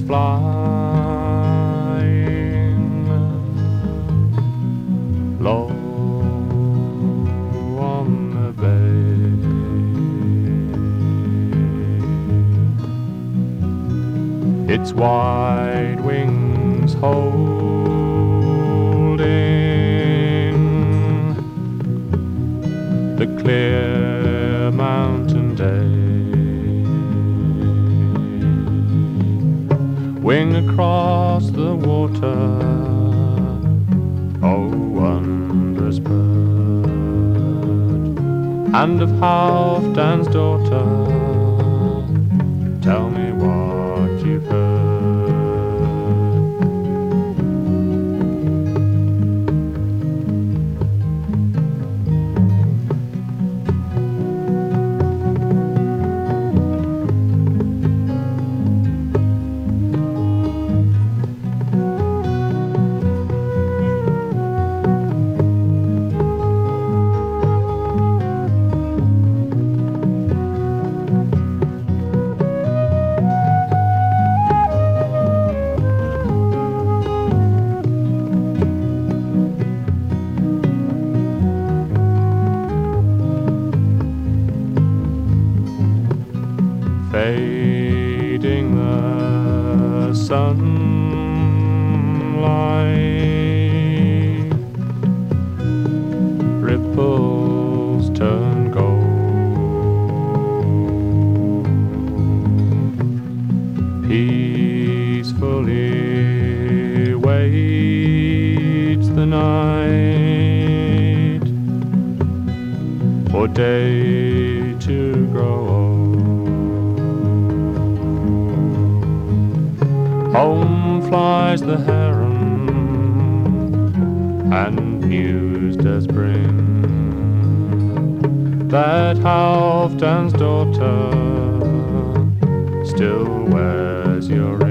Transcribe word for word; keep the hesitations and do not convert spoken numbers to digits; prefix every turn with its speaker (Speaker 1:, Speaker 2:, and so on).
Speaker 1: flying low on the bay, its wide wings holding the clear mountain day. Wing across the water, oh wondrous bird, and of Halfdan's daughter, tell me what you've heard. Fading the sunlight, ripples turn gold, peacefully waits the night for day to grow old. Home flies the heron, and news does bring that Halfdan's daughter still wears your ring.